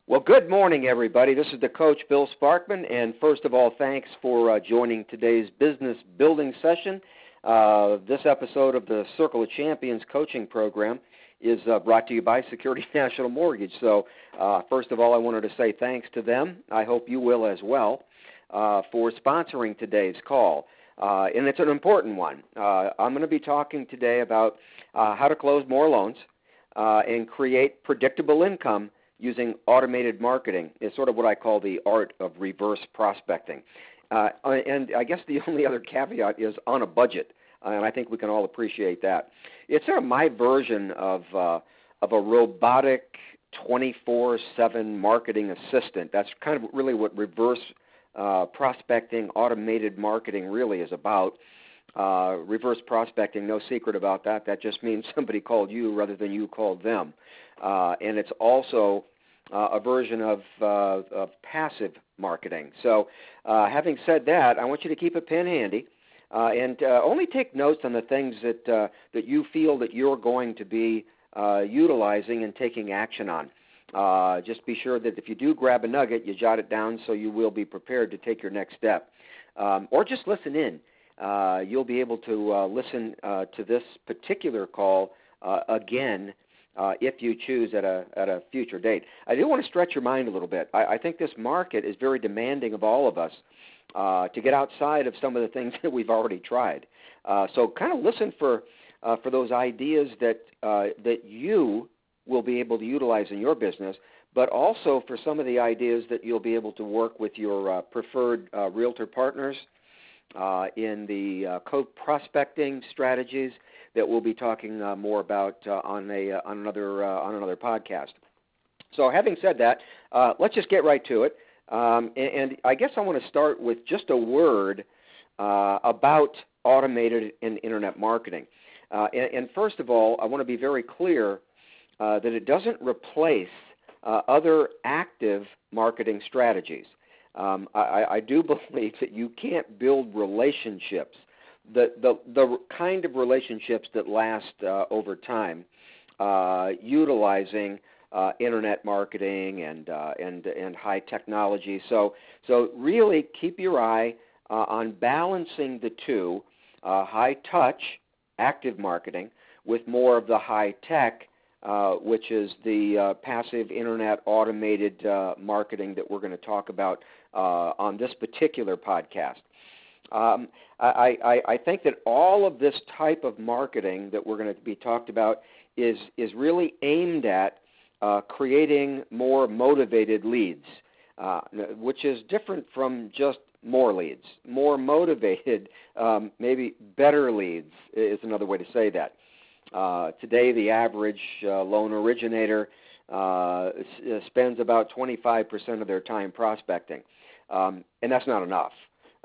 Well, good morning, everybody. This is the coach, Bill Sparkman, and first of all, thanks for joining today's business building session. This episode of the Circle of Champions coaching program is brought to you by Security National Mortgage. So, first of all, I wanted to say thanks to them. I hope you will as well for sponsoring today's call. And it's an important one. I'm going to be talking today about how to close more loans and create predictable income using automated marketing. Is sort of what I call the art of reverse prospecting. And I guess the only other caveat is on a budget, and I think we can all appreciate that. It's sort of my version of a robotic 24/7 marketing assistant. That's kind of really what reverse prospecting, automated marketing really is about. Reverse prospecting, no secret about that. That just means somebody called you rather than you called them. And it's also a version of passive marketing. So having said that, I want you to keep a pen handy and only take notes on the things that you feel that you're going to be utilizing and taking action on. Just be sure that if you do grab a nugget, you jot it down so you will be prepared to take your next step. Or just listen in. You'll be able to listen to this particular call again if you choose at a future date. I do want to stretch your mind a little bit. I think this market is very demanding of all of us to get outside of some of the things that we've already tried. So kind of listen for those ideas that you will be able to utilize in your business, but also for some of the ideas that you'll be able to work with your preferred realtor partners in the co-prospecting strategies that we'll be talking more about on another podcast. So having said that, let's just get right to it. And I guess I want to start with just a word about automated and internet marketing. And first of all, I want to be very clear that it doesn't replace other active marketing strategies. I do believe that you can't build relationships, the kind of relationships that last over time, utilizing internet marketing and high technology. So really keep your eye on balancing the two, high touch, active marketing, with more of the high tech, which is the passive internet automated marketing that we're going to talk about on this particular podcast. I think that all of this type of marketing that we're going to be talked about is really aimed at creating more motivated leads, which is different from just more leads. More motivated, maybe better leads is another way to say that. Today, the average loan originator spends about 25% of their time prospecting, and that's not enough.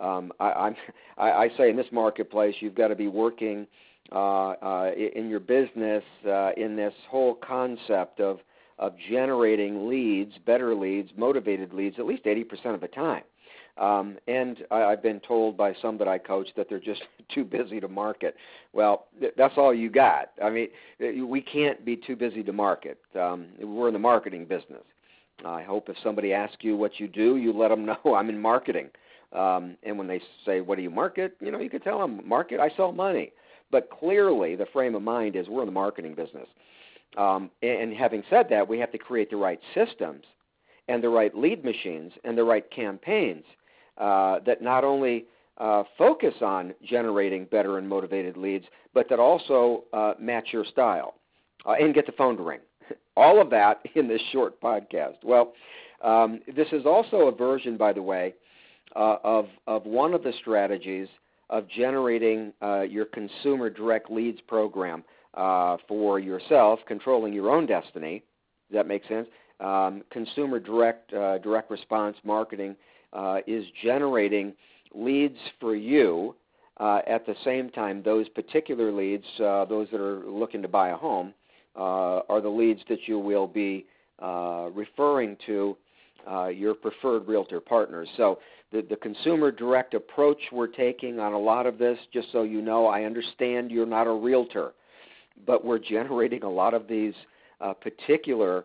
I say in this marketplace, you've got to be working in your business in this whole concept of generating leads, better leads, motivated leads, at least 80% of the time. And I've been told by some that I coach that they're just too busy to market. Well, that's all you got. I mean, we can't be too busy to market. We're in the marketing business. I hope if somebody asks you what you do, you let them know I'm in marketing. And when they say, what do you market? You can tell them, market, I sell money. But clearly the frame of mind is we're in the marketing business. And having said that, we have to create the right systems and the right lead machines and the right campaigns that not only focus on generating better and motivated leads, but that also match your style and get the phone to ring. All of that in this short podcast. Well, this is also a version, by the way, of one of the strategies of generating your consumer direct leads program for yourself, controlling your own destiny. Does that make sense? Consumer direct response marketing is generating leads for you. At the same time, those particular leads, those that are looking to buy a home, are the leads that you will be referring to your preferred realtor partners. So the consumer direct approach we're taking on a lot of this, just so you know, I understand you're not a realtor, but we're generating a lot of these particular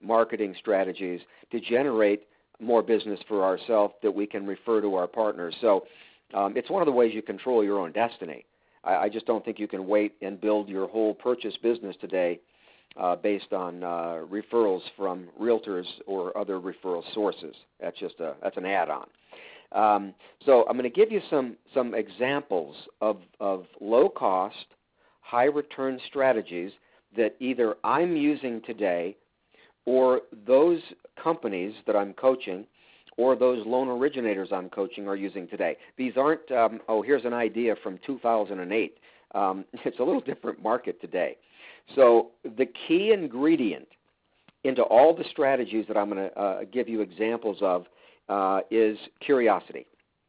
marketing strategies to generate more business for ourselves that we can refer to our partners. So it's one of the ways you control your own destiny. I just don't think you can wait and build your whole purchase business today based on referrals from realtors or other referral sources. That's an add-on. So I'm going to give you some examples of low-cost, high-return strategies that either I'm using today or those companies that I'm coaching or those loan originators I'm coaching are using today. These aren't, here's an idea from 2008. It's a little different market today. So the key ingredient into all the strategies that I'm going to give you examples of is curiosity.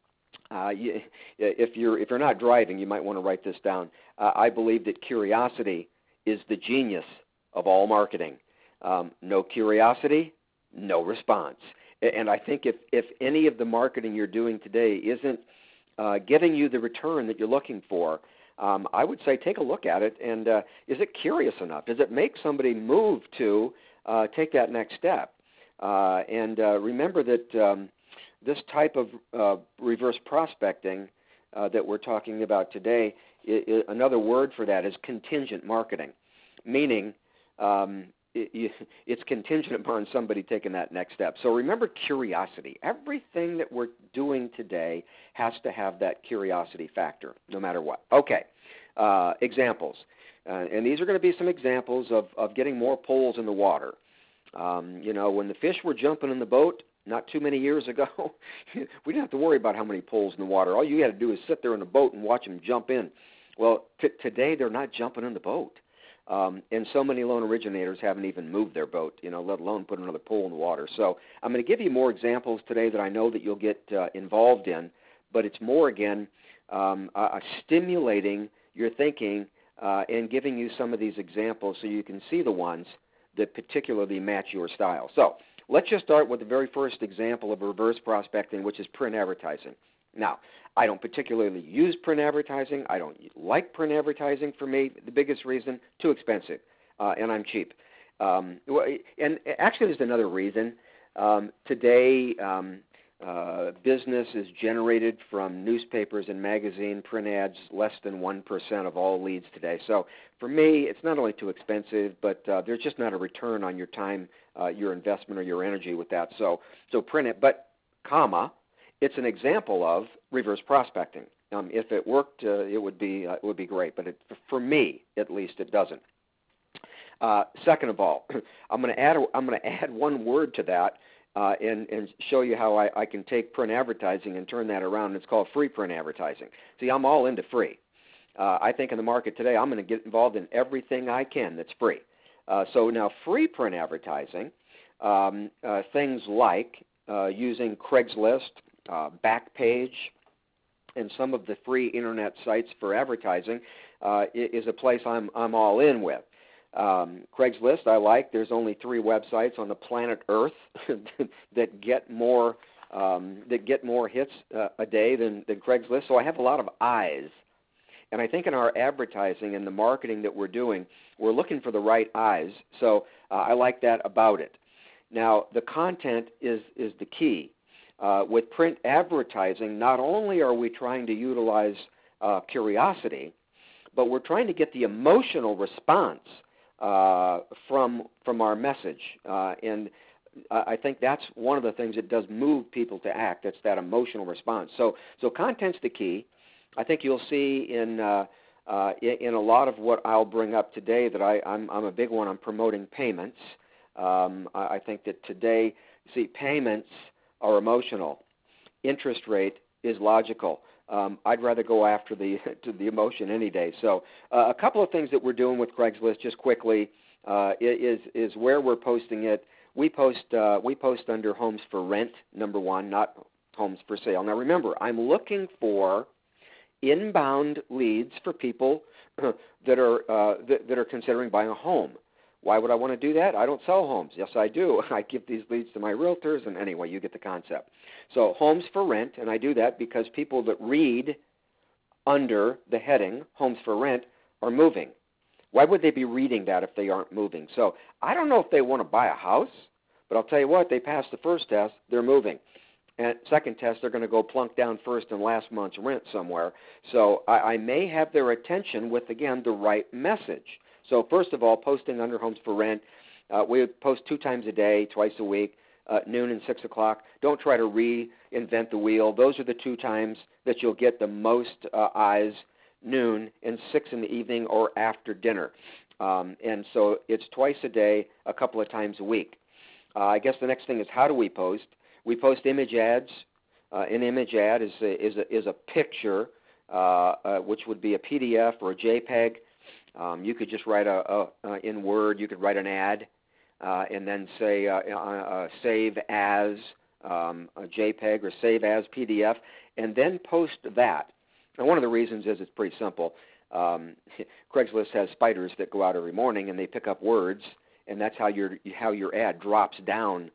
If you're not driving, you might want to write this down. I believe that curiosity is the genius of all marketing. No curiosity, no response. And I think if any of the marketing you're doing today isn't giving you the return that you're looking for, I would say take a look at it, and is it curious enough? Does it make somebody move to take that next step? And remember that this type of reverse prospecting that we're talking about today, another word for that is contingent marketing, meaning it's contingent upon somebody taking that next step. So remember curiosity. Everything that we're doing today has to have that curiosity factor, no matter what. Okay, examples. And these are going to be some examples of getting more poles in the water. When the fish were jumping in the boat not too many years ago, we didn't have to worry about how many poles in the water. All you had to do is sit there in the boat and watch them jump in. Well, today they're not jumping in the boat. And so many loan originators haven't even moved their boat, let alone put another pole in the water. So I'm going to give you more examples today that I know that you'll get involved in, but it's more, again, stimulating your thinking and giving you some of these examples so you can see the ones that particularly match your style. So let's just start with the very first example of reverse prospecting, which is print advertising. Now, I don't particularly use print advertising. I don't like print advertising. For me, the biggest reason, too expensive, and I'm cheap. And actually, there's another reason. Today, business is generated from newspapers and magazine print ads, less than 1% of all leads today. So for me, it's not only too expensive, but there's just not a return on your time, your investment, or your energy with that. So print it, but it's an example of reverse prospecting. If it worked, it would be great, but for me, at least, it doesn't. Second of all, I'm going to add one word to that and show you how I can take print advertising and turn that around. It's called free print advertising. See, I'm all into free. I think in the market today, I'm going to get involved in everything I can that's free. So now, free print advertising, things like using Craigslist, Backpage, and some of the free internet sites for advertising is a place I'm all in with. Craigslist, I like. There's only 3 websites on the planet Earth that get more hits a day than Craigslist. So I have a lot of eyes, and I think in our advertising and the marketing that we're doing, we're looking for the right eyes. So I like that about it. Now, the content is the key. With print advertising, not only are we trying to utilize curiosity, but we're trying to get the emotional response from our message. And I think that's one of the things that does move people to act. That's that emotional response. So content's the key. I think you'll see in a lot of what I'll bring up today that I'm a big one on promoting payments. I think that today, see, payments are emotional. Interest rate is logical. I'd rather go after the emotion any day. So a couple of things that we're doing with Craigslist, just quickly, is where we're posting it. We post under homes for rent, number one, not homes for sale. Now remember, I'm looking for inbound leads for people that are considering buying a home. Why would I want to do that? I don't sell homes. Yes, I do. I give these leads to my realtors, and anyway, you get the concept. So homes for rent, and I do that because people that read under the heading homes for rent are moving. Why would they be reading that if they aren't moving? So I don't know if they want to buy a house, but I'll tell you what, they passed the first test, they're moving. And second test, they're going to go plunk down first and last month's rent somewhere. So I may have their attention with, again, the right message. So first of all, posting under homes for rent. We post 2 times a day, twice a week, noon and 6 o'clock. Don't try to reinvent the wheel. Those are the 2 times that you'll get the most eyes, noon and 6 in the evening or after dinner. And so it's twice a day, a couple of times a week. I guess the next thing is, how do we post? We post image ads. An image ad is a picture, which would be a PDF or a JPEG. You could just write in Word. You could write an ad and then say save as a JPEG or save as PDF, and then post that. And one of the reasons is it's pretty simple. Craigslist has spiders that go out every morning and they pick up words, and that's how your ad drops down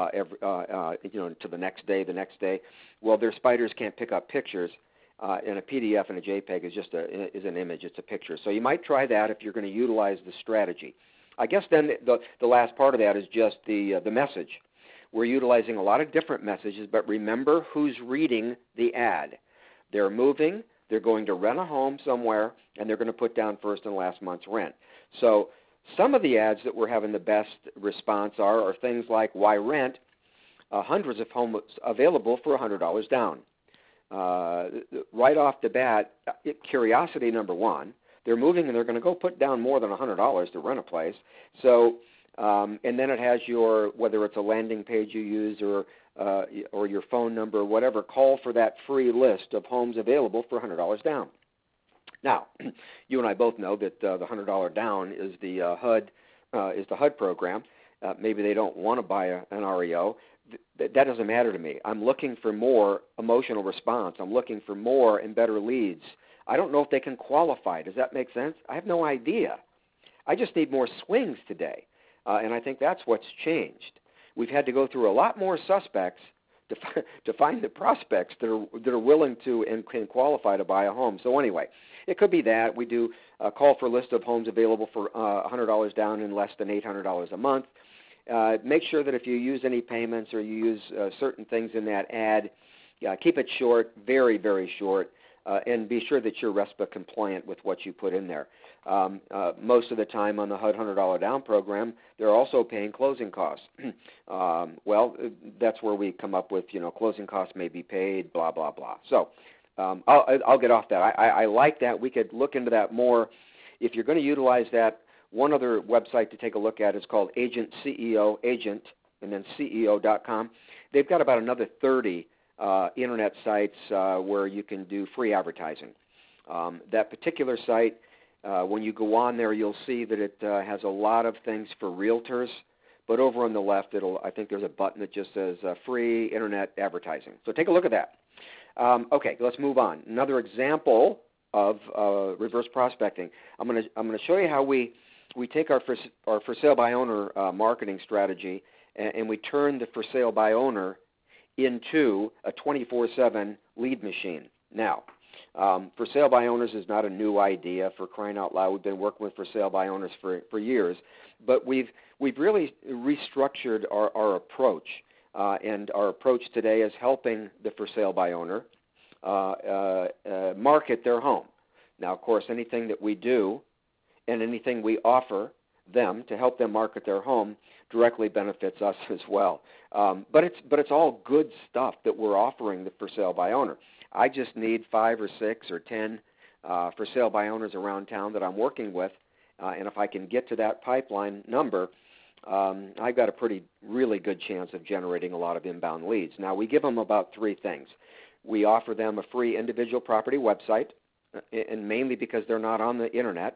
to the next day. Well, their spiders can't pick up pictures, and a PDF and a JPEG is an image. It's a picture. So you might try that if you're going to utilize the strategy. I guess then the last part of that is just the message. We're utilizing a lot of different messages, but remember who's reading the ad. They're moving, they're going to rent a home somewhere, and they're going to put down first and last month's rent. So some of the ads that we're having the best response are things like, why rent? Hundreds of homes available for $100 down. Right off the bat, curiosity number one. They're moving and they're going to go put down more than $100 to rent a place. So, and then it has whether it's a landing page you use or your phone number or whatever, call for that free list of homes available for $100 down. Now, you and I both know that the $100 down is the HUD program. Maybe they don't want to buy an REO. That doesn't matter to me. I'm looking for more emotional response. I'm looking for more and better leads. I don't know if they can qualify. Does that make sense? I have no idea. I just need more swings today, and I think that's what's changed. We've had to go through a lot more suspects to find the prospects that are willing to and can qualify to buy a home. So anyway, it could be that. We do a call for a list of homes available for $100 down and less than $800 a month. Make sure that if you use any payments or you use certain things in that ad, keep it short, very, very short, and be sure that you're RESPA compliant with what you put in there. Most of the time on the HUD $100 down program, they're also paying closing costs. Well, that's where we come up with, closing costs may be paid, blah, blah, blah. So I'll get off that. I like that. We could look into that more. If you're going to utilize that, one other website to take a look at is called Agent CEO, Agent, and then CEO.com. They've got about another 30 internet sites where you can do free advertising. That particular site, when you go on there, you'll see that it has a lot of things for realtors, but over on the left, I think there's a button that just says free internet advertising. So take a look at that. Okay, let's move on. Another example of reverse prospecting. I'm going to show you how we take our for sale by owner marketing strategy and we turn the for sale by owner into a 24/7 lead machine. Now, for sale by owners is not a new idea, for crying out loud. We've been working with for sale by owners for years, but we've really restructured our approach, and our approach today is helping the for sale by owner market their home. Now, of course, anything that we do and anything we offer them to help them market their home directly benefits us as well. But it's all good stuff that we're offering the for sale by owner. I just need 5 or 6 or 10 for sale by owners around town that I'm working with, and if I can get to that pipeline number, I've got a really good chance of generating a lot of inbound leads. Now, we give them about 3 things. We offer them a free individual property website, and mainly because they're not on the Internet.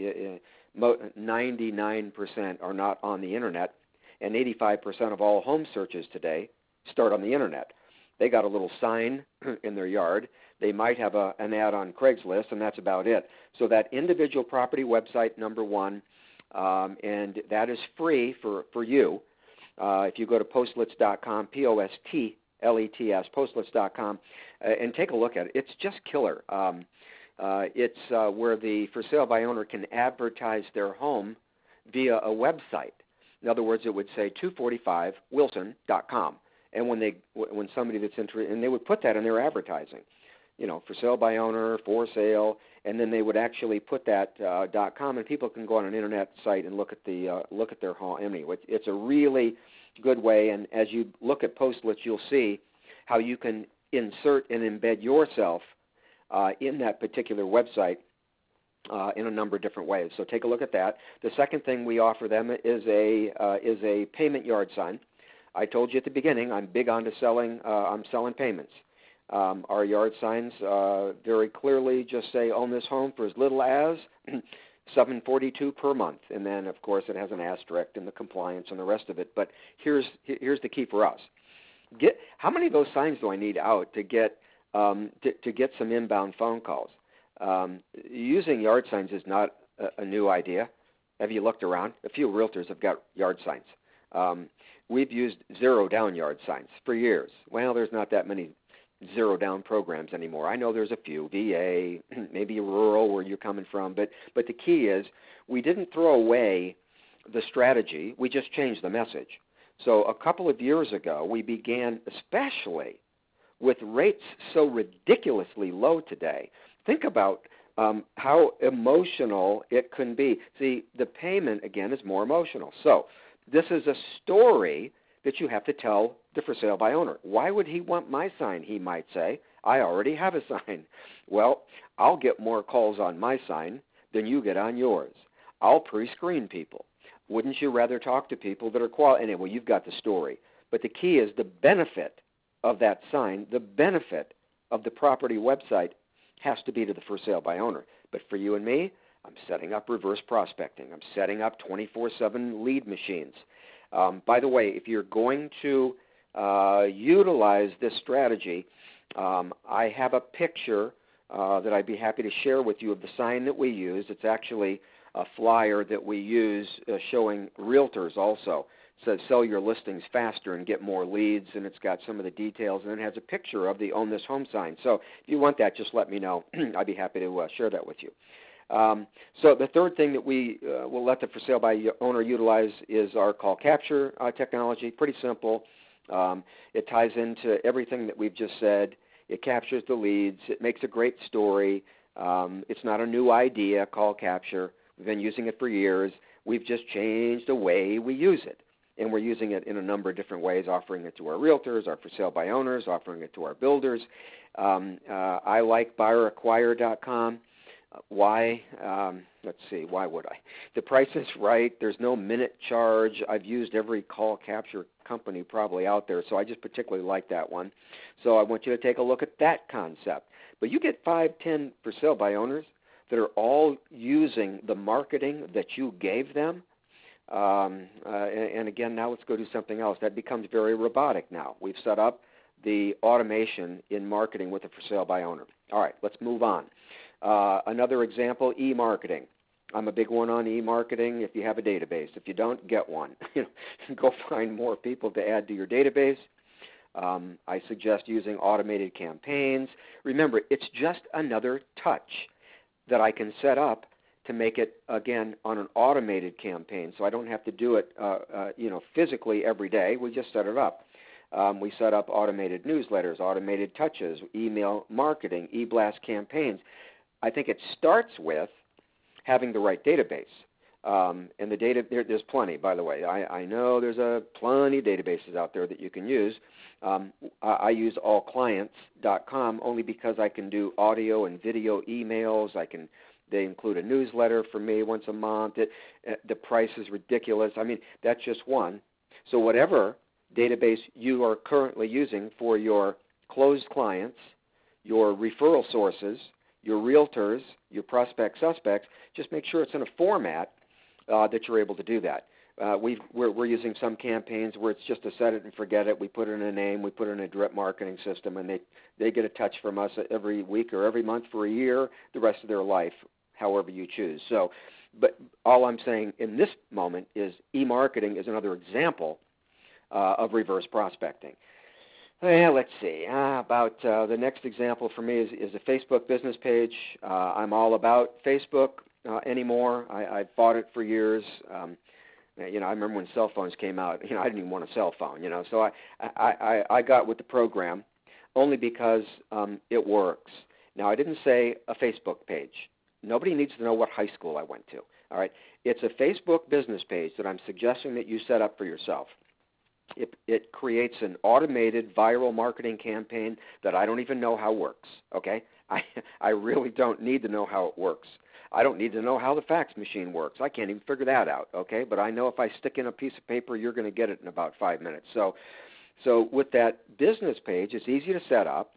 99% are not on the Internet, and 85% of all home searches today start on the Internet. They got a little sign in their yard. They might have an ad on Craigslist, and that's about it. So that individual property website, number 1, and that is free for you. If you go to postlets.com, POSTLETS, postlets.com, and take a look at it. It's just killer. It's where the for sale by owner can advertise their home via a website. In other words, it would say 245wilson.com. And when somebody that's interested, and they would put that in their advertising, for sale by owner, for sale, and then they would actually put that .com, and people can go on an internet site and look at their home. Anyway, it's a really good way. And as you look at Postlets, you'll see how you can insert and embed yourself in that particular website in a number of different ways. So take a look at that. The second thing we offer them is a payment yard sign. I told you at the beginning I'm big onto selling. I'm selling payments. Our yard signs very clearly just say own this home for as little as $742 per month, and then of course it has an asterisk and the compliance and the rest of it. But here's the key for us: how many of those signs do I need out to get some inbound phone calls? Using yard signs is not a new idea. Have you looked around? A few realtors have got yard signs. We've used zero-down yard signs for years. Well, there's not that many zero-down programs anymore. I know there's a few, VA, maybe rural where you're coming from, but the key is we didn't throw away the strategy. We just changed the message. So a couple of years ago, we began, especially with rates so ridiculously low today. Think about how emotional it can be. See, the payment, again, is more emotional. So this is a story that you have to tell the for sale by owner. Why would he want my sign, he might say. I already have a sign. Well, I'll get more calls on my sign than you get on yours. I'll pre-screen people. Wouldn't you rather talk to people that are qualified? Anyway, you've got the story. But the key is the benefit of that sign, the benefit of the property website has to be to the for sale by owner. But for you and me, I'm setting up reverse prospecting. I'm setting up 24/7 lead machines. By the way, if you're going to utilize this strategy, I have a picture that I'd be happy to share with you of the sign that we use. It's actually a flyer that we use showing realtors also. It says sell your listings faster and get more leads, and it's got some of the details, and it has a picture of the Own This Home sign. So if you want that, just let me know. I'd be happy to share that with you. So the third thing that we will let the for sale by owner utilize is our call capture technology. Pretty simple. It ties into everything that we've just said. It captures the leads. It makes a great story. It's not a new idea, call capture. We've been using it for years. We've just changed the way we use it. And we're using it in a number of different ways, offering it to our realtors, our for sale by owners, offering it to our builders. I like buyeracquire.com. Why? Let's see. Why would I? The price is right. There's no minute charge. I've used every call capture company probably out there, so I just particularly like that one. So I want you to take a look at that concept. But you get 5, 10 for sale by owners that are all using the marketing that you gave them. And again, now let's go do something else. That becomes very robotic now. We've set up the automation in marketing with a for sale by owner. All right, let's move on. Another example, e-marketing. I'm a big one on e-marketing. If you have a database, if you don't, get one. Go find more people to add to your database. I suggest using automated campaigns. Remember, it's just another touch that I can set up to make it, again, on an automated campaign, so I don't have to do it physically every day. We just set it up. We set up automated newsletters, automated touches, email marketing, e-blast campaigns. I think it starts with having the right database. And the data, there's plenty, by the way. I know there's plenty of databases out there that you can use. I use allclients.com only because I can do audio and video emails. They include a newsletter for me once a month. The price is ridiculous. I mean, that's just one. So whatever database you are currently using for your closed clients, your referral sources, your realtors, your prospect suspects, just make sure it's in a format that you're able to do that. We're using some campaigns where it's just a set it and forget it. We put in a name, we put in a direct marketing system, and they get a touch from us every week or every month for a year, the rest of their life, however you choose. So, but all I'm saying in this moment is e-marketing is another example of reverse prospecting. Well, let's see. About the next example for me is a Facebook business page. I'm all about Facebook anymore. I fought it for years. I remember when cell phones came out. I didn't even want a cell phone. So I got with the program only because it works. Now, I didn't say a Facebook page. Nobody needs to know what high school I went to. All right, it's a Facebook business page that I'm suggesting that you set up for yourself. It creates an automated viral marketing campaign that I don't even know how works, okay? I really don't need to know how it works. I don't need to know how the fax machine works. I can't even figure that out, okay? But I know if I stick in a piece of paper, you're going to get it in about 5 minutes. So with that business page, it's easy to set up.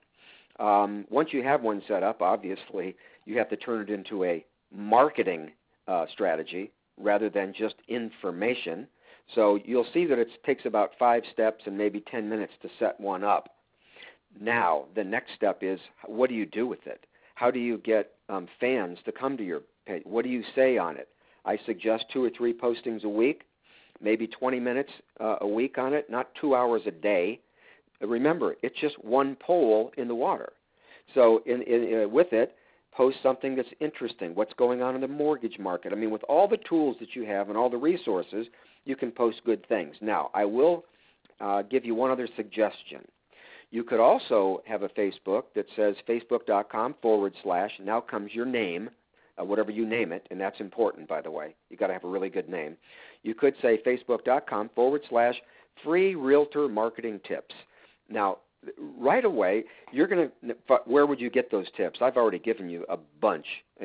Once you have one set up, obviously, you have to turn it into a marketing strategy rather than just information. So you'll see that it takes about 5 steps and maybe 10 minutes to set one up. Now, the next step is, what do you do with it? How do you get fans to come to your page? What do you say on it? I suggest 2 or 3 postings a week, maybe 20 minutes a week on it, not 2 hours a day. Remember, it's just one pole in the water. So with it, post something that's interesting. What's going on in the mortgage market? I mean, with all the tools that you have and all the resources, you can post good things. Now, I will give you one other suggestion. You could also have a Facebook that says facebook.com/ now comes your name, whatever you name it, and that's important, by the way. You've got to have a really good name. You could say facebook.com/ free realtor marketing tips. Now, right away, you're going to, where would you get those tips? I've already given you a bunch.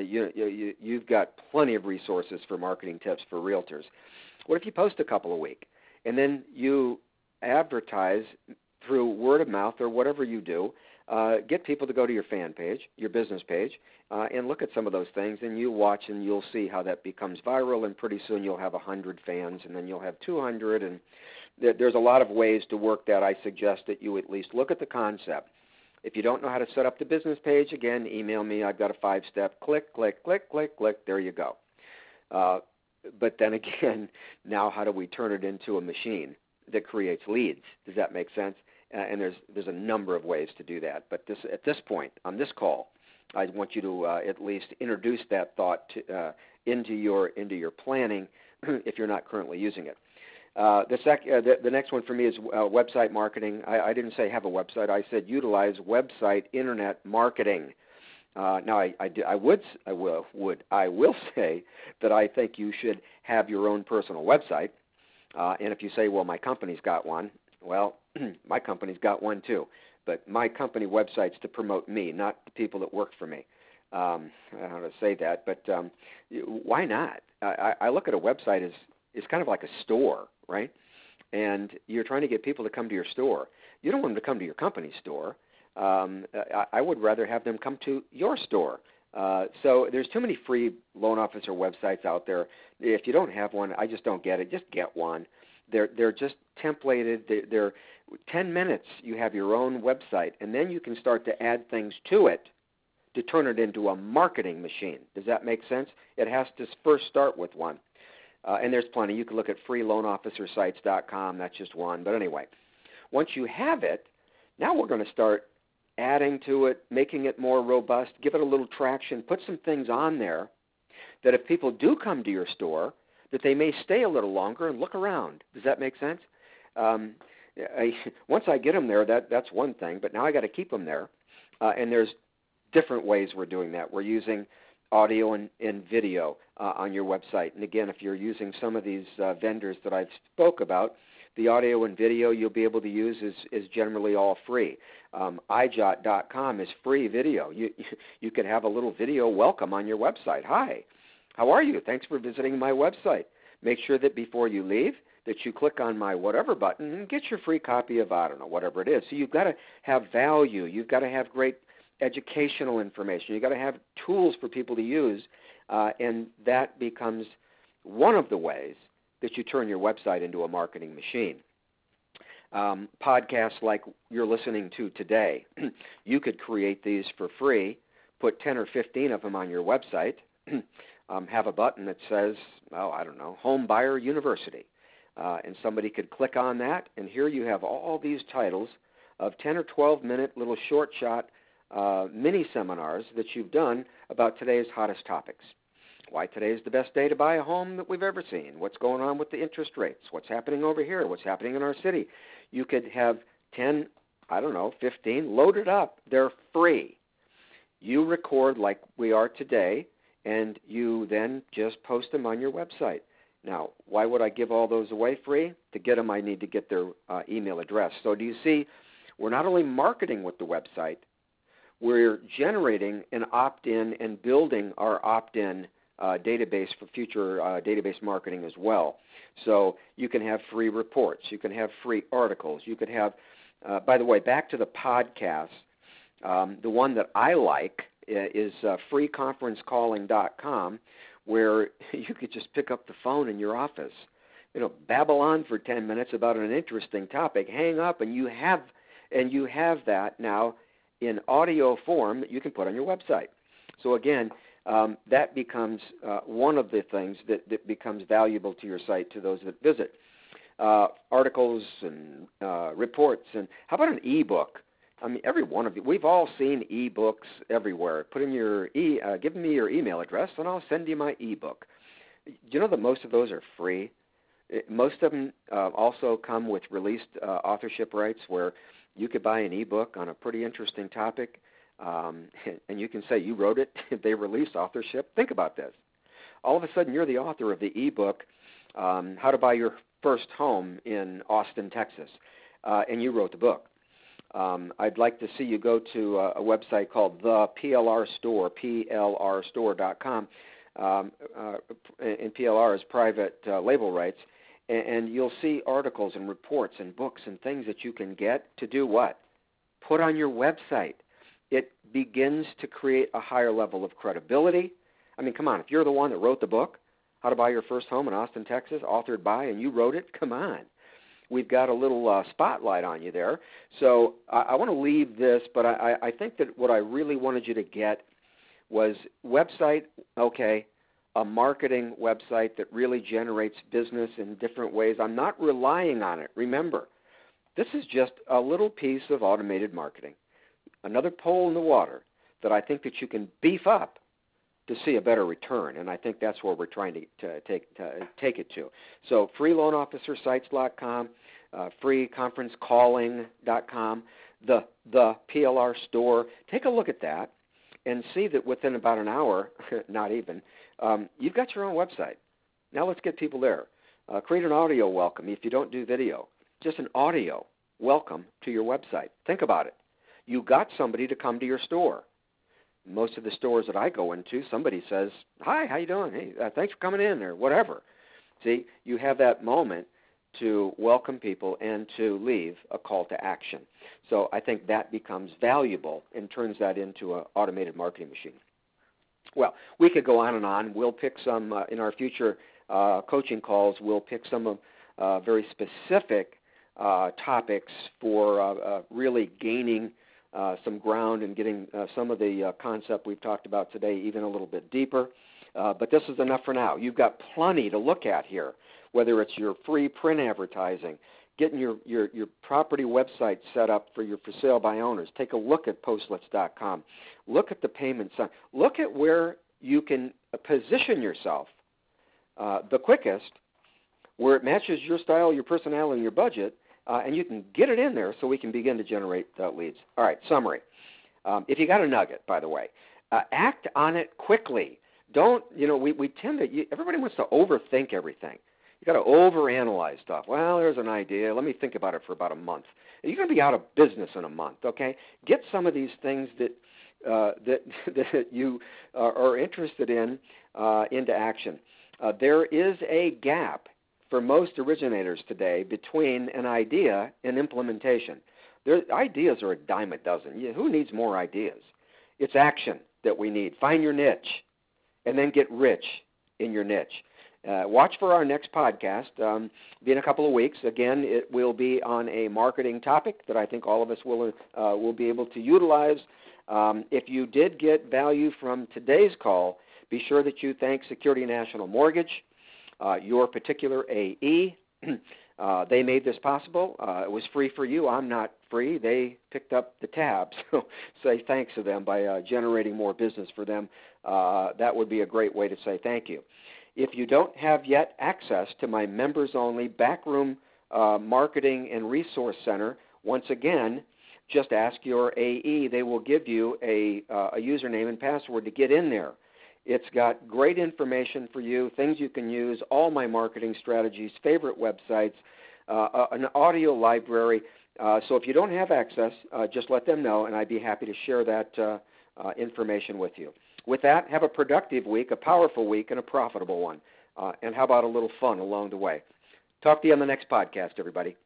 You've got plenty of resources for marketing tips for realtors. What if you post a couple a week, and then you advertise through word of mouth or whatever you do, get people to go to your fan page, your business page, and look at some of those things, and you watch and you'll see how that becomes viral, and pretty soon you'll have 100 fans, and then you'll have 200, and there's a lot of ways to work that. I suggest that you at least look at the concept. If you don't know how to set up the business page, again, email me. I've got a 5-step click, click, click, click, click. There you go. But then again, now how do we turn it into a machine that creates leads? Does that make sense? And there's a number of ways to do that. But at this point, on this call, I want you to at least introduce that thought into your planning if you're not currently using it. The next one for me is website marketing. I didn't say have a website. I said utilize website internet marketing. Now, I will say that I think you should have your own personal website. And if you say, well, my company's got one, well, my company's got one too. But my company website's to promote me, not the people that work for me. I don't know how to say that, but why not? I look at a website as it's kind of like a store, right? And you're trying to get people to come to your store. You don't want them to come to your company's store. I would rather have them come to your store. So there's too many free loan officer websites out there. If you don't have one, I just don't get it. Just get one. They're just templated. They're 10 minutes. You have your own website, and then you can start to add things to it to turn it into a marketing machine. Does that make sense? It has to first start with one. And there's plenty. You can look at freeloanofficersites.com. That's just one. But anyway, once you have it, now we're going to start adding to it, making it more robust, give it a little traction, put some things on there that if people do come to your store, that they may stay a little longer and look around. Does that make sense? Once I get them there, that's one thing, but now I got to keep them there. And there's different ways we're doing that. We're using audio and video on your website. And again, if you're using some of these vendors that I've spoke about, the audio and video you'll be able to use is generally all free. iJot.com is free video. You can have a little video welcome on your website. Hi, how are you? Thanks for visiting my website. Make sure that before you leave that you click on my whatever button and get your free copy of, I don't know, whatever it is. So you've got to have value. You've got to have great educational information. You've got to have tools for people to use, and that becomes one of the ways that you turn your website into a marketing machine. Podcasts like you're listening to today, you could create these for free, put 10 or 15 of them on your website, have a button that says, I don't know, Home Buyer University. And somebody could click on that, and here you have all these titles of 10 or 12-minute little short shot mini seminars that you've done about today's hottest topics. Why today is the best day to buy a home that we've ever seen. What's going on with the interest rates. What's happening over here. What's happening in our city. You could have 10, 15 loaded up. They're free. You record like we are today, and you then just post them on your website. Now, why would I give all those away free? To get them, I need to get their email address. So do you see, we're not only marketing with the website, we're generating an opt-in and building our opt-in database for future database marketing as well. So you can have free reports. You can have free articles. You could have, by the way, back to the podcast, the one that I like is freeconferencecalling.com, where you could just pick up the phone in your office, babble on for 10 minutes about an interesting topic, hang up, and you have that now in audio form that you can put on your website. So again, that becomes one of the things that becomes valuable to your site to those that visit. Articles and reports, and how about an e-book? I mean, every one of you, we've all seen e-books everywhere. Put in your give me your email address, and I'll send you my e-book. You know that most of those are free? Most of them also come with released authorship rights, where you could buy an e-book on a pretty interesting topic, and you can say you wrote it. They release authorship. Think about this. All of a sudden, you're the author of the e-book, How to Buy Your First Home in Austin, Texas, and you wrote the book. I'd like to see you go to a website called the PLR Store, plrstore.com, and PLR is private label rights, and you'll see articles and reports and books and things that you can get to do what? Put on your website. It begins to create a higher level of credibility. I mean, come on, if you're the one that wrote the book, How to Buy Your First Home in Austin, Texas, authored by, and you wrote it, come on. We've got a little spotlight on you there. So I want to leave this, but I think that what I really wanted you to get was website, okay, a marketing website that really generates business in different ways. I'm not relying on it. Remember, this is just a little piece of automated marketing, another pole in the water that I think that you can beef up to see a better return, and I think that's where we're trying to take it to. So freeloanofficersites.com, freeconferencecalling.com, the PLR Store. Take a look at that and see that within about an hour, not even, you've got your own website. Now let's get people there. Create an audio welcome if you don't do video. Just an audio welcome to your website. Think about it. You got somebody to come to your store. Most of the stores that I go into, somebody says, "Hi, how you doing? Hey, thanks for coming in," or whatever. See, you have that moment to welcome people and to leave a call to action. So I think that becomes valuable and turns that into an automated marketing machine. Well, we could go on and on. We'll pick some in our future coaching calls. We'll pick some very specific topics for really gaining some ground and getting some of the concept we've talked about today even a little bit deeper. But this is enough for now. You've got plenty to look at here, whether it's your free print advertising, getting your property website set up for your for sale by owners. Take a look at postlets.com. Look at the payments. Look at where you can position yourself the quickest, where it matches your style, your personality, and your budget, and you can get it in there so we can begin to generate leads. All right, summary. If you got a nugget, by the way, act on it quickly. Don't, we tend to, everybody wants to overthink everything. You got to overanalyze stuff. Well, there's an idea. Let me think about it for about a month. You're going to be out of business in a month, okay? Get some of these things that you are interested in into action. There is a gap for most originators today between an idea and implementation. Ideas are a dime a dozen. Who needs more ideas? It's action that we need. Find your niche and then get rich in your niche. Watch for our next podcast. Be in a couple of weeks. Again, it will be on a marketing topic that I think all of us will be able to utilize. If you did get value from today's call, be sure that you thank Security National Mortgage, your particular AE, They made this possible. It was free for you. I'm not free. They picked up the tab. So say thanks to them by generating more business for them. That would be a great way to say thank you. If you don't have yet access to my members-only Backroom Marketing and Resource Center, once again, just ask your AE. They will give you a username and password to get in there. It's got great information for you, things you can use, all my marketing strategies, favorite websites, an audio library. So if you don't have access, just let them know, and I'd be happy to share that information with you. With that, have a productive week, a powerful week, and a profitable one. And how about a little fun along the way? Talk to you on the next podcast, everybody.